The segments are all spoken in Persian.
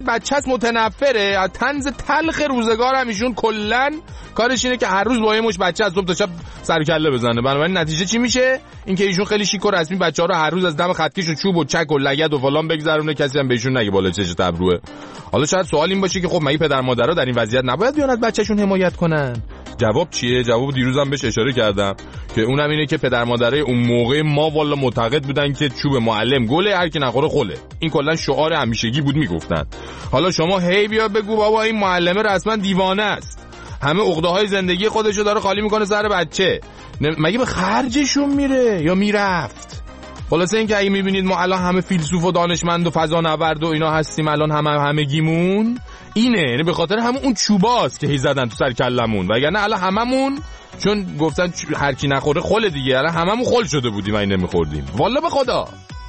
بچه‌ست متنفره از طنز تلخ روزگار. هم ایشون کلا کارش اینه که هر روز با یه مش بچه از صبح تا شب سر کله بزنه. بنابراین نتیجه چی میشه؟ اینکه ایشون خیلی شیک و رسمی بچه‌ها رو هر روز از دم خطکش و چوب و چک و لگد و فلان بگذرونه، کسی هم بهشون نگه بالا چش تبروه. حالا شاید سوال این باشه که خب مگه پدر مادرها در این وضعیت نباید بیان از بچه‌شون حمایت کنن؟ جواب چیه؟ جواب دیروزم بهش اشاره کردم که اونم اینه که پدر مادرای اون موقع ما والا معتقد بودن که چوب معلم گله، هر کی نخوره خله. این کلا شعار همیشگی بود میگفتن. حالا شما هی بیا بگو بابا این معلمه رسما دیوانه است، همه عقده‌های زندگی خودشو داره خالی میکنه سر بچه، مگه به خرجشون میره یا میرفت؟ خلاصه این که اگه میبینید ما الان همه فیلسوف و دانشمند و فضانورد و اینا هستیم الان همگیمون اینه، یعنی به خاطر همون اون چوباست که هی زدن تو سر کلمون، وگرنه الان هممون چون گفتن هر کی نخوره خله دیگه، الان هممون خل شده بودیم این نمیخوردیم والله به خدا.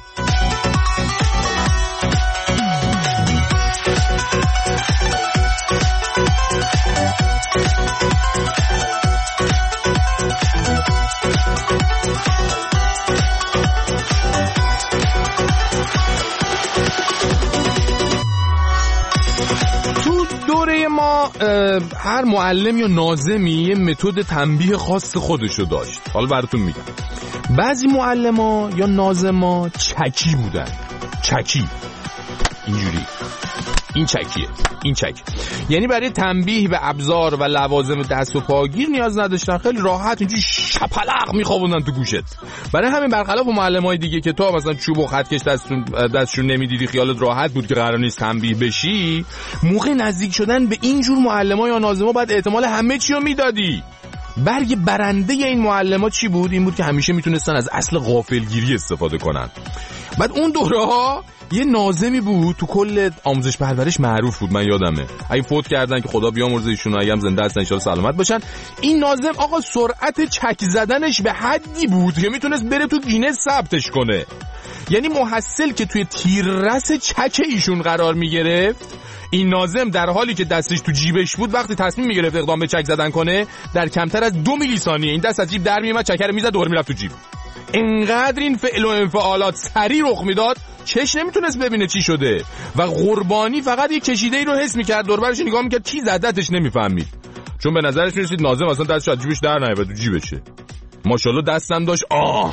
دوره ما هر معلم یا ناظمی یه متد تنبیه خاص خودشو داشت. حالا براتون میگم. بعضی معلما یا ناظما چکی بودن. چکی اینجوری، این چکیه، این چک، یعنی برای تنبیه به ابزار و لوازم دست و پاگیر نیاز نداشتن، خیلی راحت اینجوری شپلق میخوابوندن تو گوشت. برای همین برخلاف معلمای دیگه که تو مثلا چوب و خطکش دستشون نمیدیدی خیالت راحت بود که قرار نیست تنبیه بشی، موقع نزدیک شدن به اینجور معلما یا ناظما بعد احتمال همه چی رو میدادی. برگ برنده این معلما چی بود؟ این بود که همیشه میتونستن از اصل غافلگیری استفاده کنن. بعد اون دوره‌ها یه ناظمی بود تو کل آموزش پرورش معروف بود، من یادمه، اگه فوت کردن که خدا بیامرزه ایشون، اگه هم زنده هستن ان شاء الله سلامت باشن. این ناظم آقا سرعت چک زدنش به حدی بود که میتونست بره تو گینس ثبتش کنه. یعنی محصل که توی تیررس چک ایشون قرار میگرفت، این ناظم در حالی که دستش تو جیبش بود وقتی تصمیم میگرفت اقدام به چک زدن کنه، در کمتر از 2 میلی ثانیه این دست از جیب در میومد، چکر رو میزد، دور میرفت تو جیب. انقدر این فعل و انفعالات سریع رخ میداد چش نمیتونست ببینه چی شده و قربانی فقط یک کشیده‌ای رو حس میکرد، دور برش نگاه میکرد، کی زدتش نمیفهمید، چون به نظرش میرسید ناظم اصلا دستش از جیبش در نیامد تو جیبشه. ماشاءالله دستم داشت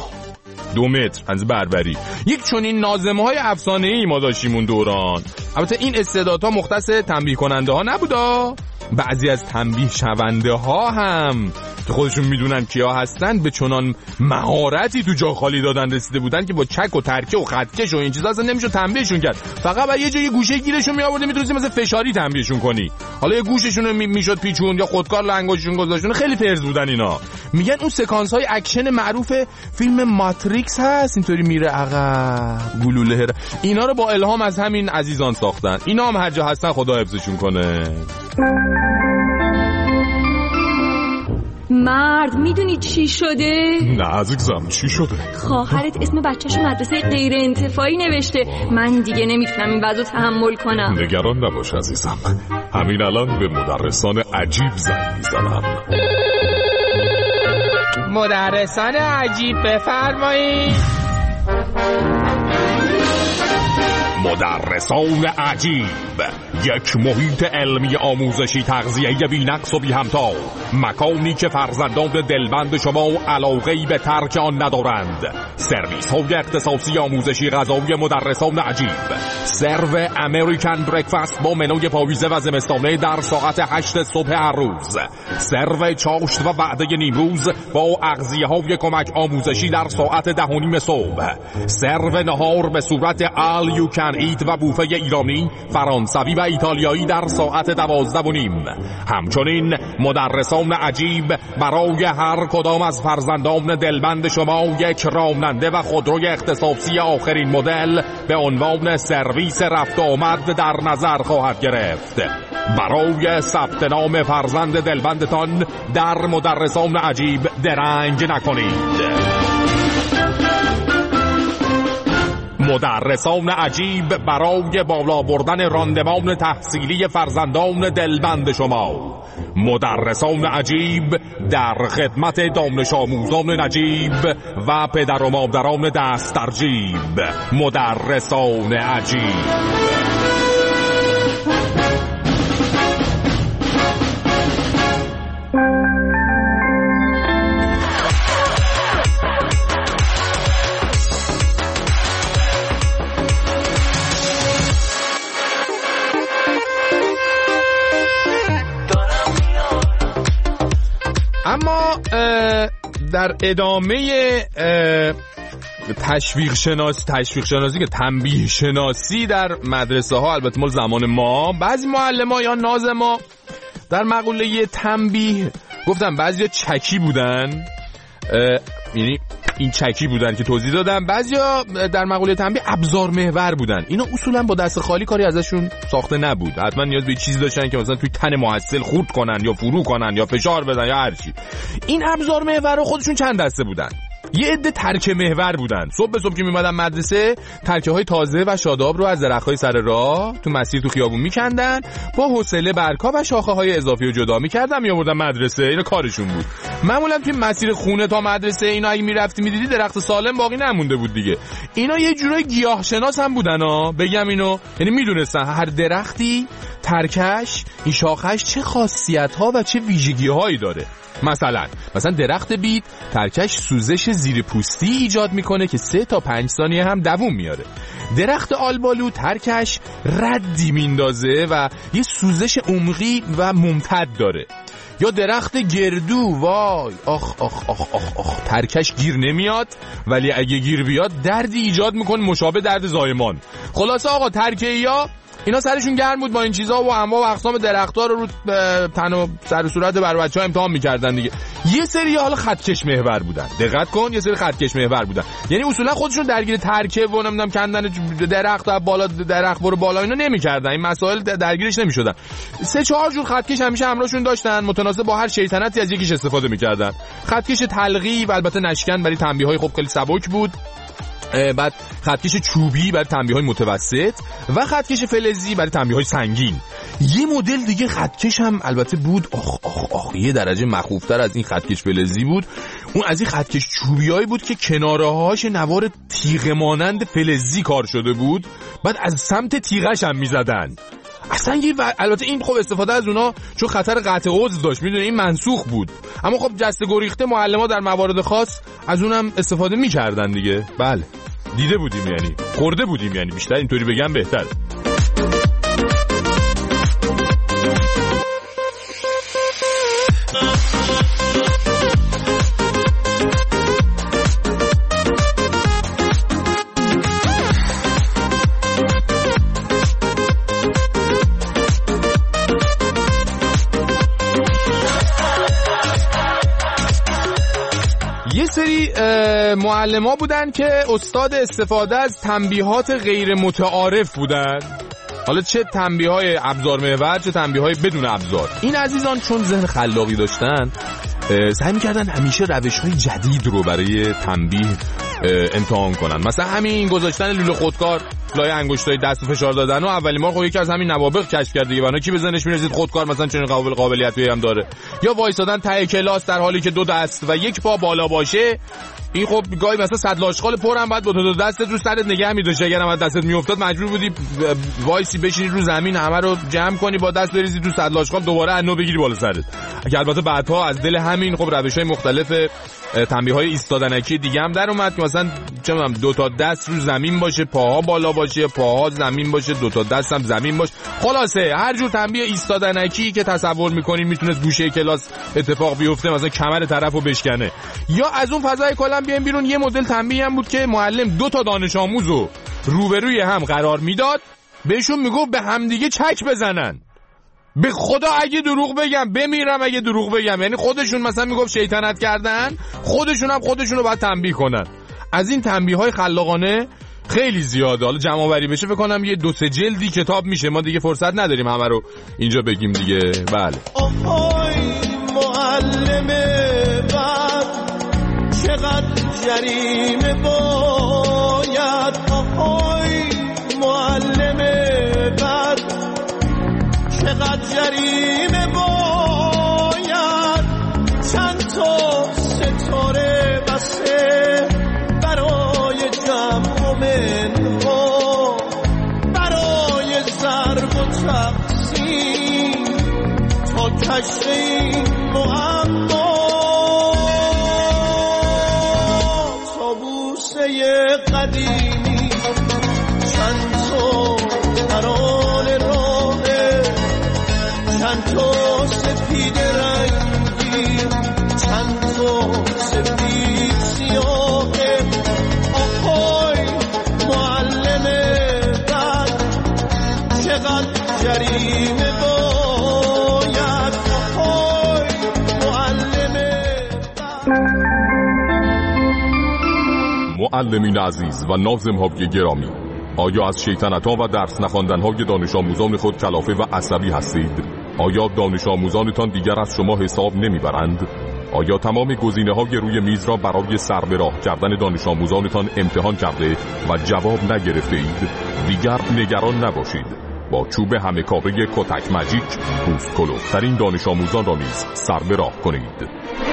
2 متر از بربری. یک چنین ناظم‌های افسانه‌ای ما داشتیم اون دوران. البته این استعدادها مختص تنبیه کننده ها نبودا، بعضی از تنبیه شونده ها هم که خودشون میدونن کیا هستن به چنان مهارتی تو جا خالی دادن رسیده بودن که با چک و ترکه و خطکش و این چیزا اصلا نمیشد تنبیهشون کرد، فقط با یه جای گوشه گیرشون میآورد میتونستی مثلا فشاری تنبیهشون کنی. حالا یه گوششون رو میشد پیچون یا خودکار لنگوششون گذاشتون، خیلی فرز بودن اینا. میگن اون سکانس های اکشن معروف فیلم ماتریکس هست، اینطوری میره عقب گلوله، اینا رو با الهام از همین عزیزان ساختن. اینا هم هر جا هستن خدا حفظشون کنه. مرد میدونی چی شده؟ نه عزیزم چی شده؟ خواهرت اسم بچه‌شو مدرسه غیر انتفاعی نوشته. من دیگه نمیتونم این وضعو تحمل کنم. نگران نباش عزیزم، همین الان به مدرسان عجیب زنگ میزنم. مدرسان عجیب بفرمایید. مدرسان عجیب، یک محیط علمی آموزشی تغذیه‌ای بی‌نقص و بی‌همتا، مکانی که فرزندان دلبند شما علاقه‌ای به ترک آن ندارند. سرویس‌های اختصاصی آموزشی غذایی مدرسان عجیب، سرو امریکن بریکفاست با منوی پاییزه و زمستانه در ساعت 8 صبح هر روز، سرو چاشت و وعده نیمروز با اغذیه‌های کمک آموزشی در ساعت 10:30 صبح، سرو نهار به صورت all you can eat و بوفه ایرانی، فرانسوی و ایتالیایی در ساعت 12:30. همچنین مدرسان عجیب برای هر کدام از فرزندان دلبند شما یک راننده و خودروی اختصاصی آخرین مدل به عنوان سرویس رفت و آمد در نظر خواهد گرفت. برای ثبت نام فرزند دلبندتان در مدرسان عجیب درنگ نکنید. مدرسان عجیب برای بالا بردن راندمان تحصیلی فرزندان دلبند شما. مدرسان عجیب در خدمت دانش آموزان نجیب و پدر و مادران دست در جیب. مدرسان عجیب. اما در ادامه تشویق شناسی که تنبیه شناسی در مدرسه ها، البته مال زمان ما، بعضی معلم‌ها یا ناظما در مقوله تنبیه گفتم بعضیا چکی بودن، یعنی این چکی بودن که توضیح دادم، بعضیا در مقوله تنبیه ابزار محور بودن. اینا اصولا با دست خالی کاری ازشون ساخته نبود، حتما نیاز به چیزی داشتن که مثلا توی تن محصل خورد کنن یا فرو کنن یا فشار بدن یا هر چی. این ابزار محور رو خودشون چند دسته بودن. یه عده ترکه محور بودن، صبح به صبح که میمدن مدرسه ترکه های تازه و شاداب رو از درخت‌های سر راه تو مسیر تو خیابون میکندن، با حوصله برگ‌ها و شاخه های اضافی رو جدا میکردن میآوردن مدرسه. اینا کارشون بود. معمولا توی مسیر خونه تا مدرسه اینا اگه میرفتی میدیدی درخت سالم باقی نمونده بود دیگه. اینا یه جورای گیاهشناس هم بودن بگم اینو، یعنی میدونستن هر درختی ترکش، این شاخش چه خاصیت‌ها و چه ویژگی‌هایی داره. مثلا درخت بید ترکش سوزش زیر پوستی ایجاد میکنه که 3 تا 5 ثانیه هم دووم میاره. درخت آلبالو ترکش ردی میندازه و یه سوزش عمقی و ممتد داره. یا درخت گردو، وای آخ آخ آخ آخ آخ، ترکش گیر نمیاد ولی اگه گیر بیاد دردی ایجاد میکنه مشابه درد زایمان. خلاصه آقا ترکی‌ها اینا سرشون گرم بود با این چیزا و انواع و اقسام درخت‌ها رو تن و سر و صورت بر بچه‌ها امتحان می‌کردن دیگه. یه سری حالا خطکش محور بودن، دقت کن، یه سری خطکش محور بودن، یعنی اصولا خودشون درگیر ترکیب و نمیدونم کندن درخت و بالا درخت برو بالا اینا نمی‌کردن، این مسائل درگیرش نمی‌شدن. 3-4 جور خطکش همیشه همراهشون داشتن، متناسب با هر شیطنتی از یکیش استفاده می‌کردن. خطکش تلقی و البته نشکن برای تنبیه‌های خب خیلی سبک بود، بعد خطکش چوبی برای تنبیه‌های متوسط و خطکش فلزی برای تنبیه‌های سنگین. یه مدل دیگه خطکش هم البته بود، یه درجه مخوفتر از این خطکش فلزی بود. اون از این خطکش چوبیایی بود که کناره‌هاش نوار تیغ مانند فلزی کار شده بود، بعد از سمت تیغش هم می‌زدن. اصلا البته این خب استفاده از اونا چون خطر قطع عضو داشت، میدونی این منسوخ بود، اما خب جسته گریخته معلم‌ها در موارد خاص از اونم استفاده می‌کردن دیگه. بله دیده بودیم، یعنی خورده بودیم، یعنی بیشتر اینطوری بگم بهتره. یه سری معلم‌ها بودن که استاد استفاده از تنبیهات غیر متعارف بودن، حالا چه تنبیه‌های ابزار محور چه تنبیه‌های بدون ابزار. این عزیزان چون ذهن خلاقی داشتن سعی می‌کردن همیشه روش‌های جدید رو برای تنبیه امتحان کنن. مثلا همین گذاشتن لوله خودکار لای انگشتای دست و فشار دادن و اولین بار خب یکی از همین نوابغ کشف کرد دیگه، ولی کی به ذهنش می‌رسید خودکار مثلا چنین قابلیتی هم داره. یا وایسادن ته کلاس در حالی که 2 دست و 1 پا بالا باشه، این خب گاهی مثلا صد لاشخال پر هم بعد با 2 دستت رو سرت نگه می‌داشت، اگر هم دستت میافتاد مجبور بودی وایسی بشینی رو زمین همه رو جمع کنی با دست بریزی تو صد لاشخال دوباره انو بگیری بالا سرت. که البته بعدها از دل همین خب روش‌های مختلف تنبیه‌های ایستادنکی دیگه هم در اومد که مثلا چه می‌دونم 2 تا دست رو زمین باشه، پاها بالا باشه، پاها زمین باشه، 2 تا دست هم زمین باشه. خلاصه هر جور تنبیه ایستادنکی که تصور می‌کنین میتونست گوشه کلاس اتفاق بیفته، مثلا کمر طرفو بشکنه. یا از اون فضای کلا بیایم بیرون، یه مدل تنبیه هم بود که معلم 2 تا دانش آموزو روبروی هم قرار میداد، بهشون میگفت به همدیگه چک بزنن. به خدا اگه دروغ بگم بمیرم اگه دروغ بگم، یعنی خودشون مثلا میگفت شیطنت کردن، خودشون هم خودشونو باید تنبیه کنن. از این تنبیه‌های خلاقانه خیلی زیاده، حالا جمع آوری بشه فکر کنم یه 2-3 جلدی کتاب میشه، ما دیگه فرصت نداریم همه رو اینجا بگیم دیگه. بله آهای معلم بد چقدر جریمه باید، آهای معلم بد چقدر جریمه باید، چند تا ستاره بسه برای جمع منها، برای ضرب و تقسیم تا کشف این معما، تابوسه قدیمی چند تا قرار راهه، چند تا سپید رنگی چند جریمه باید های معلمین عزیز و ناظم‌های گرامی، آیا از شیطنت‌ها و درس نخواندن‌های دانش آموزان خود کلافه و عصبی هستید؟ آیا دانش آموزانتان دیگر از شما حساب نمی‌برند؟ آیا تمام گزینه‌های روی میز را برای سر به راه کردن دانش آموزانتان امتحان کرده و جواب نگرفته اید؟ دیگر نگران نباشید. با چوب همه کاره کتک ماجیک پوست کلفترین دانش آموزان را نیز سر به راه کنید.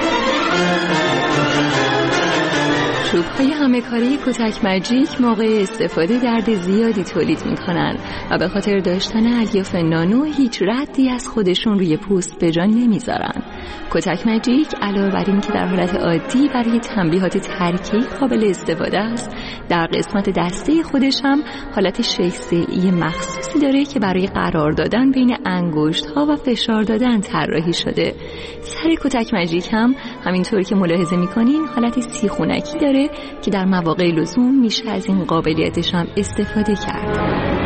چوب‌های همه کاره کتک ماجیک موقع استفاده درد زیادی تولید می‌کنند و به خاطر داشتن الیاف نانو هیچ ردی از خودشون روی پوست به جا نمیذارن. کتک ماجیک علاوه بر این که در حالت عادی برای تنبیهات ترکیبی قابل استفاده است، در قسمت دسته خودش هم حالت شیسه‌ای مخصوصی داره که برای قرار دادن بین انگشت‌ها و فشار دادن طراحی شده. سر کتک ماجیک هم همینطور که ملاحظه می‌کنین حالت سیخونکی داره که در مواقع لزوم میشه از این قابلیتش هم استفاده کرد.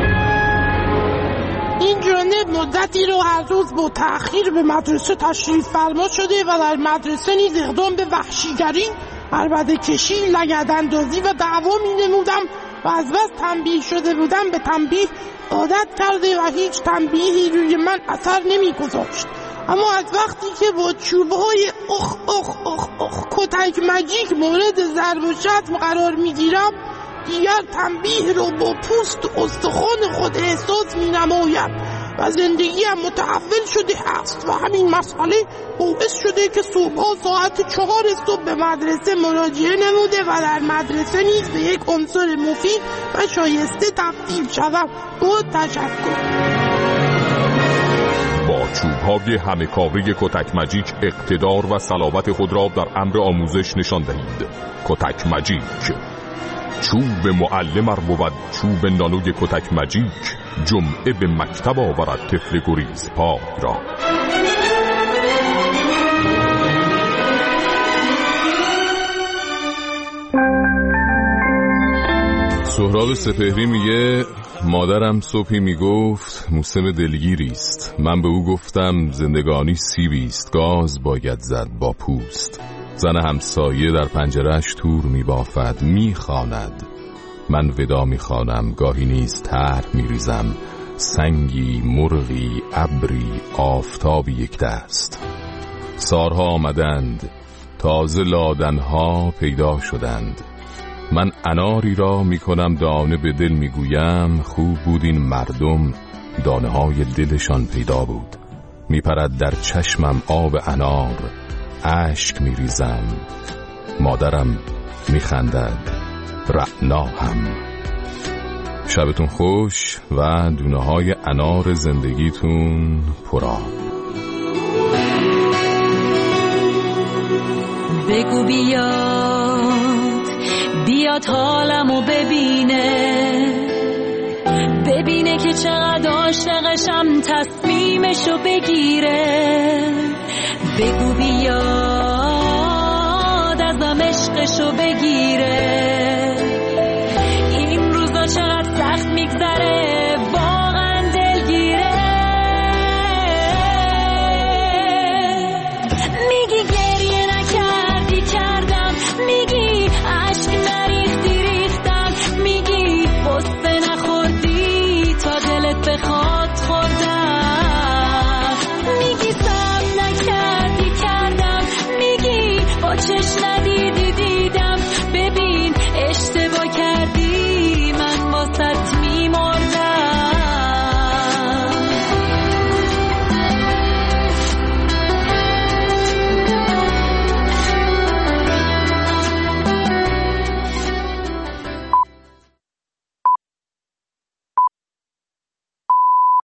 این جانب مدتی رو هر روز با تأخیر به مدرسه تشریف فرما شده و در مدرسه نیز اقدام به وحشیگری، عربده کشی، لگداندازی و دعوا می نمودم و از بس تنبیه شده بودم به تنبیه عادت کرده و هیچ تنبیهی روی من اثر نمی گذاشت. اما از وقتی که با چوبهای کتک ماجیک مورد ضرب و شتم قرار میگیرم، دیگر تنبیه رو با پوست و استخوان خود احساس می نمایم و زندگیم متحول شده است و همین مسئله باعث شده که صبحها ساعت 4 صبح به مدرسه مراجعه نموده و در مدرسه نیز به یک عنصر مفید و شایسته تبدیل شدم. با تشکر. با چوب‌های همه کاره کتک ماجیک اقتدار و صلابت خود را در امر آموزش نشان دهید. کتک ماجیک، چوب معلم ار بود چوب نانوی کتک ماجیک، جمعه به مکتب آورد طفل گریز پاک را. سهراب سپهری میگه مادرم صبحی میگفت موسم دلگیریست. من به او گفتم زندگانی سیبیست، گاز باید زد با پوست. زن همسایه در پنجره‌اش تور میبافد، میخواند. من ودا میخوانم، گاهی نیز طرح میریزم. سنگی، مرغی، ابری، آفتابی یک دست. سارها آمدند، تازه لادنها پیدا شدند. من اناری را میکنم دانه به دل، میگویم خوب بود این مردم دانه های دلشان پیدا بود. میپرد در چشمم آب انار، اشک میریزم. مادرم میخندد، رعنا هم. شبتون خوش و دونه های انار زندگیتون پرآب. بگو بیاد حالمو ببینه که چقدر عاشقشم، تصمیمشو بگیره. بگو بیاد ازم عشقشو بگیره. این روزا چقدر سخت میگذره، واقعا دلگیره. میگی گریه نکردی کردم، میگی عشق نریختی ریختم، میگی قصه نخوردی تا دلت بخواد خوردم، میگی صبر نکردی کردم، میگی با چشم